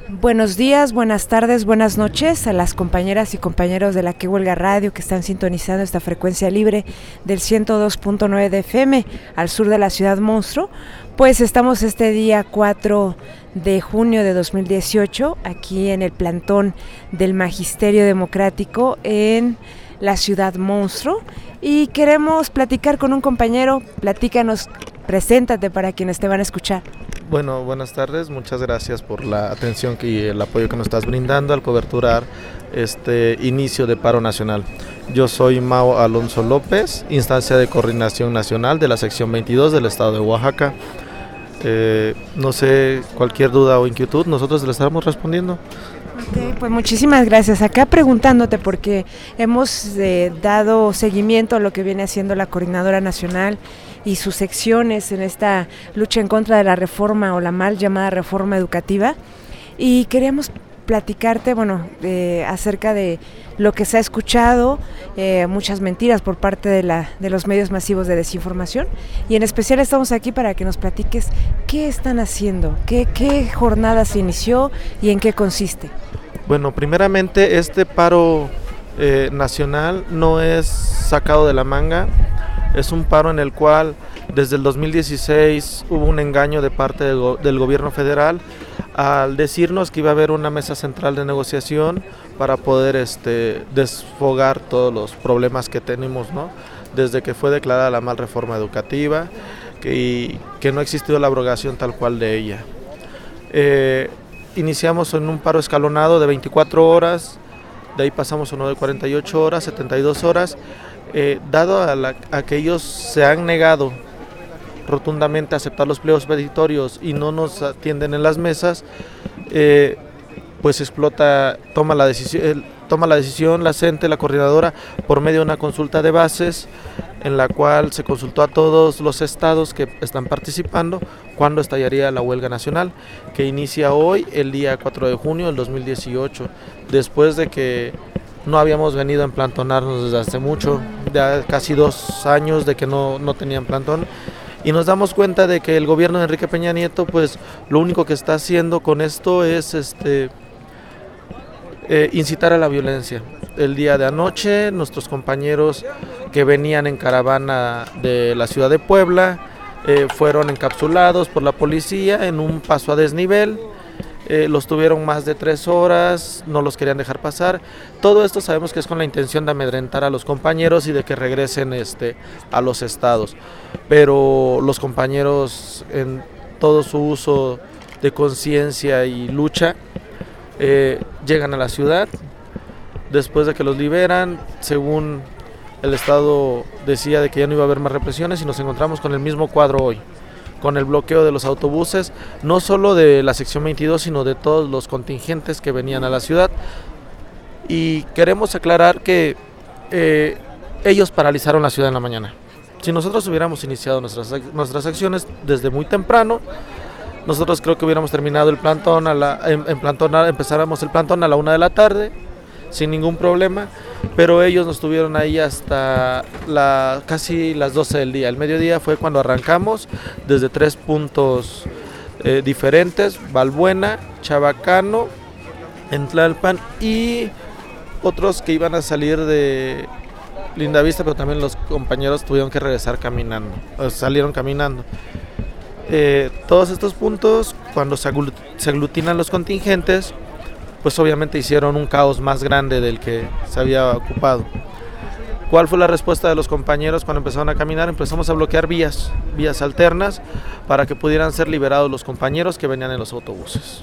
Buenos días, buenas tardes, buenas noches a las compañeras y compañeros de la Que Huelga Radio que están sintonizando esta frecuencia libre del 102.9 de FM al sur de la ciudad monstruo. Pues estamos este día 4 de junio de 2018 aquí en el plantón del Magisterio Democrático en la ciudad monstruo y queremos platicar con un compañero. Platícanos, preséntate para quienes te van a escuchar. Bueno, buenas tardes, muchas gracias por la atención y el apoyo que nos estás brindando al coberturar este inicio de paro nacional. Yo soy Mao Alonso López, instancia de coordinación nacional de la sección 22 del estado de Oaxaca. No sé, cualquier duda o inquietud, nosotros le estaremos respondiendo. Okay, pues muchísimas gracias. Acá preguntándote porque hemos dado seguimiento a lo que viene haciendo la Coordinadora Nacional y sus secciones en esta lucha en contra de la reforma o la mal llamada reforma educativa, y queríamos platicarte, acerca de lo que se ha escuchado, muchas mentiras por parte de los medios masivos de desinformación, y en especial estamos aquí para que nos platiques qué están haciendo, qué jornada se inició y en qué consiste. Bueno, primeramente este paro nacional no es sacado de la manga. Es un paro en el cual desde el 2016 hubo un engaño de parte del gobierno federal al decirnos que iba a haber una mesa central de negociación para poder desfogar todos los problemas que tenemos, ¿no? Desde que fue declarada la mal reforma educativa y que no ha existido la abrogación tal cual de ella. Iniciamos en un paro escalonado de 24 horas, de ahí pasamos a uno de 48 horas, 72 horas. Dado a que ellos se han negado rotundamente a aceptar los pliegos petitorios y no nos atienden en las mesas, pues toma la decisión la CENTE, la coordinadora, por medio de una consulta de bases en la cual se consultó a todos los estados que están participando cuándo estallaría la huelga nacional, que inicia hoy, el día 4 de junio del 2018, después de que no habíamos venido a emplantonarnos desde hace mucho, ya casi 2 años de que no tenían plantón, y nos damos cuenta de que el gobierno de Enrique Peña Nieto, pues lo único que está haciendo con esto es incitar a la violencia. El día de anoche, nuestros compañeros que venían en caravana de la ciudad de Puebla fueron encapsulados por la policía en un paso a desnivel. Los tuvieron más de 3 horas, no los querían dejar pasar. Todo esto sabemos que es con la intención de amedrentar a los compañeros y de que regresen a los estados. Pero los compañeros, en todo su uso de conciencia y lucha, llegan a la ciudad. Después de que los liberan, según el estado decía de que ya no iba a haber más represiones, y nos encontramos con el mismo cuadro hoy, con el bloqueo de los autobuses, no solo de la sección 22, sino de todos los contingentes que venían a la ciudad. Y queremos aclarar que ellos paralizaron la ciudad en la mañana. Si nosotros hubiéramos iniciado nuestras acciones desde muy temprano, nosotros creo que hubiéramos terminado el plantón, empezáramos el plantón a la 1 de la tarde, sin ningún problema, pero ellos nos tuvieron ahí hasta casi las 12 del día. El mediodía fue cuando arrancamos desde 3 puntos diferentes: Balbuena, Chabacano, en Tlalpan y otros que iban a salir de Lindavista, pero también los compañeros tuvieron que regresar caminando, salieron caminando. Todos estos puntos, cuando se aglutinan los contingentes, pues obviamente hicieron un caos más grande del que se había ocupado. ¿Cuál fue la respuesta de los compañeros cuando empezaron a caminar? Empezamos a bloquear vías alternas para que pudieran ser liberados los compañeros que venían en los autobuses.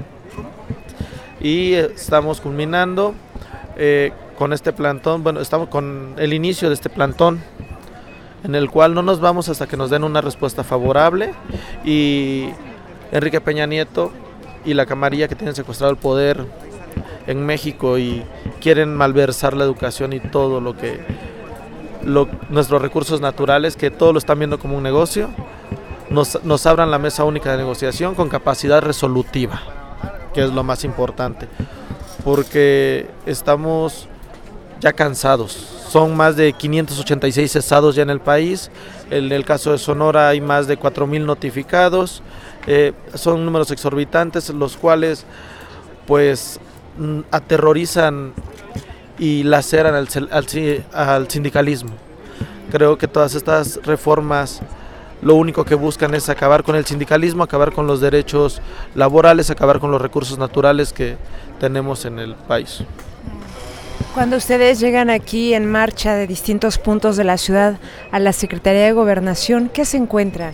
Y estamos culminando con este plantón, estamos con el inicio de este plantón, en el cual no nos vamos hasta que nos den una respuesta favorable, y Enrique Peña Nieto y la camarilla que tienen secuestrado el poder en México y quieren malversar la educación y todo nuestros recursos naturales, que todos lo están viendo como un negocio, nos abran la mesa única de negociación con capacidad resolutiva, que es lo más importante, porque estamos ya cansados. Son más de 586 cesados ya en el país. En el caso de Sonora hay más de 4,000 notificados. Son números exorbitantes, los cuales pues aterrorizan y laceran al sindicalismo. Creo que todas estas reformas lo único que buscan es acabar con el sindicalismo, acabar con los derechos laborales, acabar con los recursos naturales que tenemos en el país. Cuando ustedes llegan aquí en marcha de distintos puntos de la ciudad a la Secretaría de Gobernación, ¿qué se encuentran?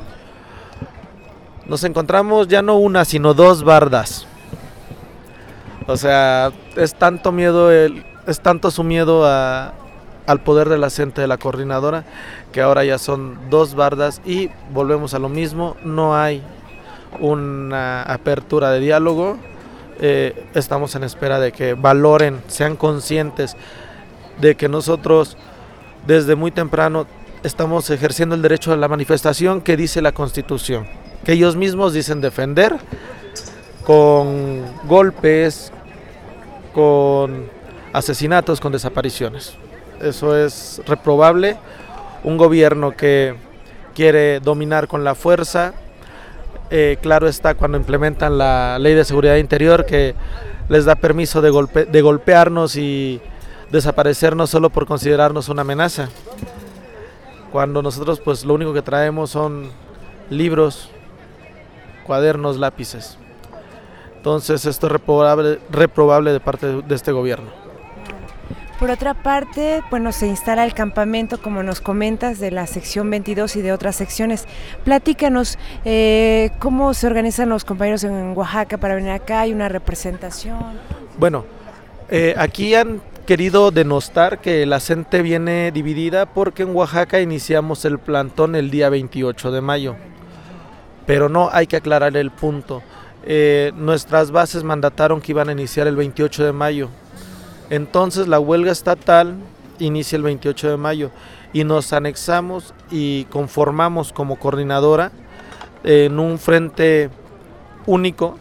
Nos encontramos ya no una, sino 2 bardas. O sea, es tanto su miedo al poder de la gente de la coordinadora, que ahora ya son 2 bardas y volvemos a lo mismo, no hay una apertura de diálogo. Estamos en espera de que valoren, sean conscientes de que nosotros desde muy temprano estamos ejerciendo el derecho a la manifestación que dice la Constitución, que ellos mismos dicen defender, con golpes, con asesinatos, con desapariciones. Eso es reprobable. Un gobierno que quiere dominar con la fuerza, claro está cuando implementan la Ley de Seguridad Interior, que les da permiso de golpearnos y desaparecernos solo por considerarnos una amenaza, cuando nosotros pues lo único que traemos son libros, cuadernos, lápices. Entonces esto es reprobable de parte de este gobierno. Por otra parte, bueno, se instala el campamento, como nos comentas, de la sección 22 y de otras secciones. Platícanos cómo se organizan los compañeros en Oaxaca para venir acá. ¿Hay una representación? Bueno, aquí han querido denostar que la gente viene dividida porque en Oaxaca iniciamos el plantón el día 28 de mayo. Pero no, hay que aclarar el punto. Nuestras bases mandataron que iban a iniciar el 28 de mayo. Entonces la huelga estatal inicia el 28 de mayo y nos anexamos y conformamos como coordinadora en un frente único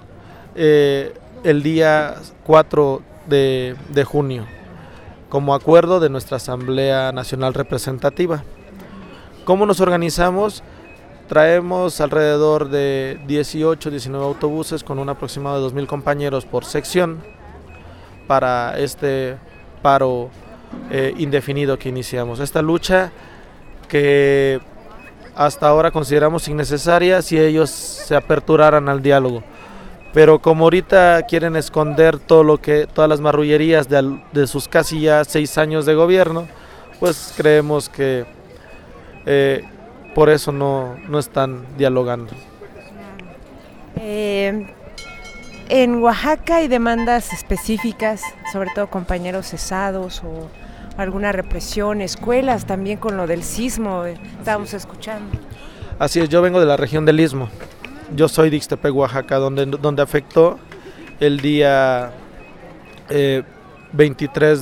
el día 4 de junio, como acuerdo de nuestra Asamblea Nacional Representativa. ¿Cómo nos organizamos? Traemos alrededor de 18, 19 autobuses con un aproximado de 2,000 compañeros por sección para este paro indefinido que iniciamos. Esta lucha que hasta ahora consideramos innecesaria si ellos se aperturaran al diálogo. Pero como ahorita quieren esconder todas las marrullerías de sus casi ya 6 años de gobierno, pues creemos que por eso no están dialogando. En Oaxaca hay demandas específicas, sobre todo compañeros cesados o alguna represión, escuelas también con lo del sismo, estábamos escuchando. Así es, yo vengo de la región del Istmo. Yo soy de Ixtepec, Oaxaca, donde afectó el día 23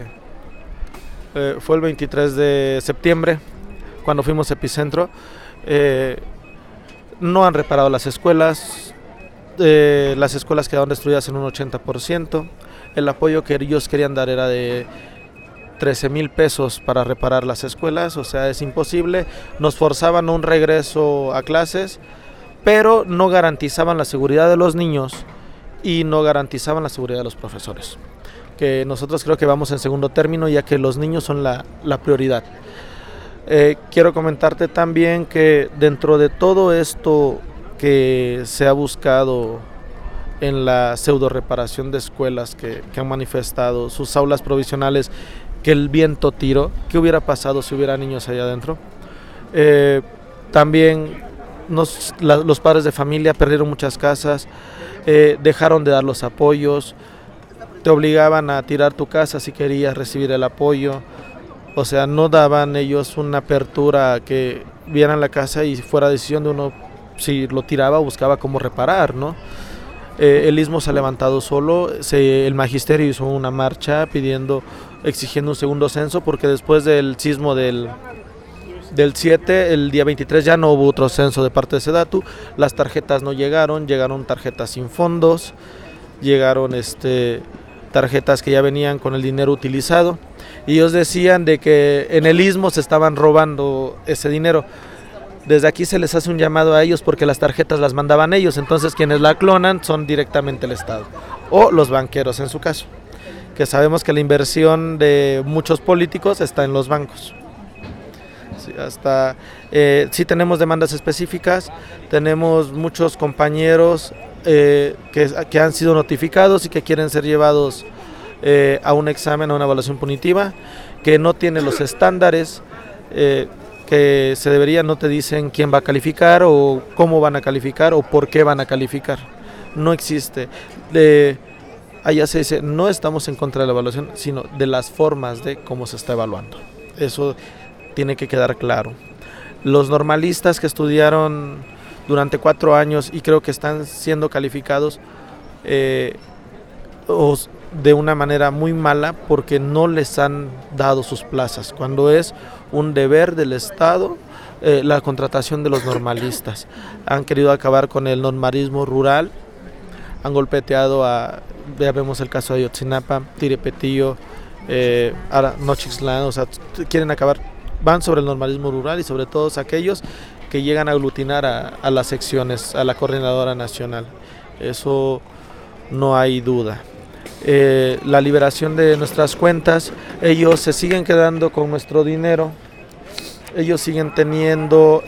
fue el 23 de septiembre, cuando fuimos epicentro. No han reparado las escuelas quedaron destruidas en un 80%. El apoyo que ellos querían dar era de 13,000 pesos para reparar las escuelas, o sea, es imposible. Nos forzaban un regreso a clases, pero no garantizaban la seguridad de los niños y no garantizaban la seguridad de los profesores, que nosotros creo que vamos en segundo término, ya que los niños son la prioridad. Quiero comentarte también que dentro de todo esto que se ha buscado en la pseudo reparación de escuelas que han manifestado, sus aulas provisionales que el viento tiró, ¿qué hubiera pasado si hubiera niños allá adentro? También los padres de familia perdieron muchas casas, dejaron de dar los apoyos, te obligaban a tirar tu casa si querías recibir el apoyo, o sea, no daban ellos una apertura a que vieran la casa y fuera decisión de uno, si lo tiraba buscaba cómo reparar, ¿no? El Istmo se ha levantado solo, el magisterio hizo una marcha exigiendo un segundo censo, porque después del sismo del 7, el día 23 ya no hubo otro censo de parte de SEDATU, las tarjetas no llegaron tarjetas sin fondos, llegaron tarjetas que ya venían con el dinero utilizado, y ellos decían de que en el Istmo se estaban robando ese dinero. Desde aquí se les hace un llamado a ellos porque las tarjetas las mandaban ellos, entonces quienes la clonan son directamente el Estado o los banqueros en su caso, que sabemos que la inversión de muchos políticos está en los bancos. Sí tenemos demandas específicas, tenemos muchos compañeros que han sido notificados y que quieren ser llevados a un examen, a una evaluación punitiva, que no tiene los estándares que se debería, no te dicen quién va a calificar o cómo van a calificar o por qué van a calificar. No existe. Allá se dice, no estamos en contra de la evaluación, sino de las formas de cómo se está evaluando. Eso tiene que quedar claro. Los normalistas que estudiaron durante 4 años y creo que están siendo calificados de una manera muy mala porque no les han dado sus plazas, cuando es un deber del Estado la contratación de los normalistas. Han querido acabar con el normalismo rural, han golpeteado ya vemos el caso de Ayotzinapa, Tirepetillo, Nochixtlán, o sea, quieren acabar, van sobre el normalismo rural y sobre todos aquellos que llegan a aglutinar a las secciones, a la coordinadora nacional. Eso no hay duda. La liberación de nuestras cuentas, ellos se siguen quedando con nuestro dinero, ellos siguen teniendo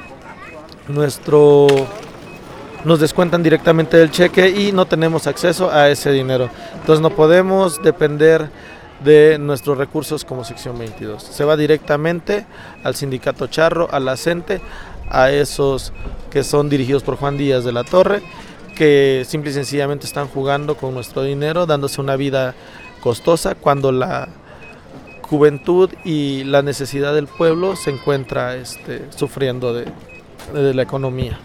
nos descuentan directamente del cheque y no tenemos acceso a ese dinero, entonces no podemos depender de nuestros recursos como sección 22, se va directamente al sindicato charro, a la CENTE, a esos que son dirigidos por Juan Díaz de la Torre, que simple y sencillamente están jugando con nuestro dinero, dándose una vida costosa cuando la juventud y la necesidad del pueblo se encuentra sufriendo de la economía.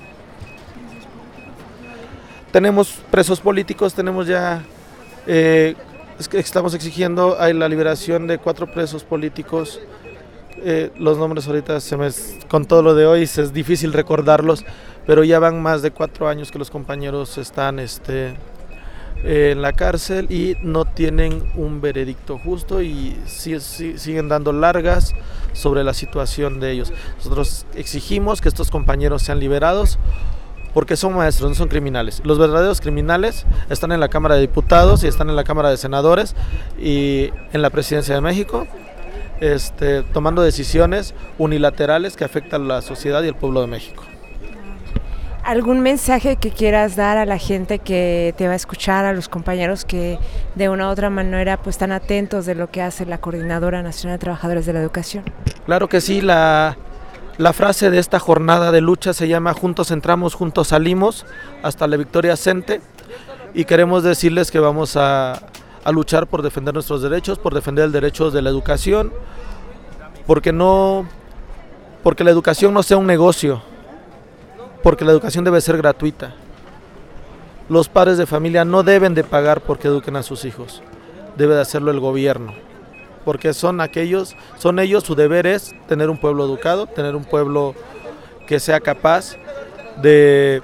Tenemos presos políticos, tenemos ya, estamos exigiendo la liberación de 4 presos políticos. Los nombres ahorita con todo lo de hoy es difícil recordarlos, pero ya van más de 4 años que los compañeros están en la cárcel y no tienen un veredicto justo y siguen dando largas sobre la situación de ellos. Nosotros exigimos que estos compañeros sean liberados porque son maestros, no son criminales. Los verdaderos criminales están en la Cámara de Diputados y están en la Cámara de Senadores y en la Presidencia de México, tomando decisiones unilaterales que afectan a la sociedad y al pueblo de México. ¿Algún mensaje que quieras dar a la gente que te va a escuchar, a los compañeros que de una u otra manera pues están atentos de lo que hace la Coordinadora Nacional de Trabajadores de la Educación? Claro que sí, la frase de esta jornada de lucha se llama "Juntos entramos, juntos salimos", hasta la victoria CENTE, y queremos decirles que vamos a luchar por defender nuestros derechos, por defender el derecho de la educación, porque la educación no sea un negocio, porque la educación debe ser gratuita. Los padres de familia no deben de pagar porque eduquen a sus hijos, debe de hacerlo el gobierno, porque son ellos, su deber es tener un pueblo educado, tener un pueblo que sea capaz de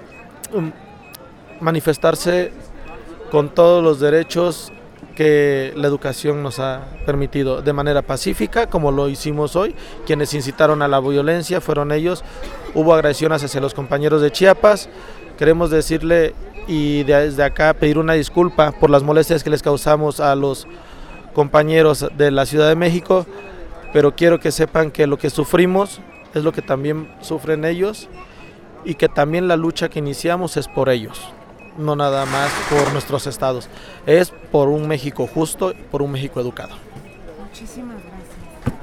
manifestarse con todos los derechos que la educación nos ha permitido, de manera pacífica, como lo hicimos hoy. Quienes incitaron a la violencia fueron ellos. Hubo agresiones hacia los compañeros de Chiapas. Queremos decirle y desde acá pedir una disculpa por las molestias que les causamos a los compañeros de la Ciudad de México, pero quiero que sepan que lo que sufrimos es lo que también sufren ellos y que también la lucha que iniciamos es por ellos, no nada más por nuestros estados, es por un México justo, por un México educado. Muchísimas gracias.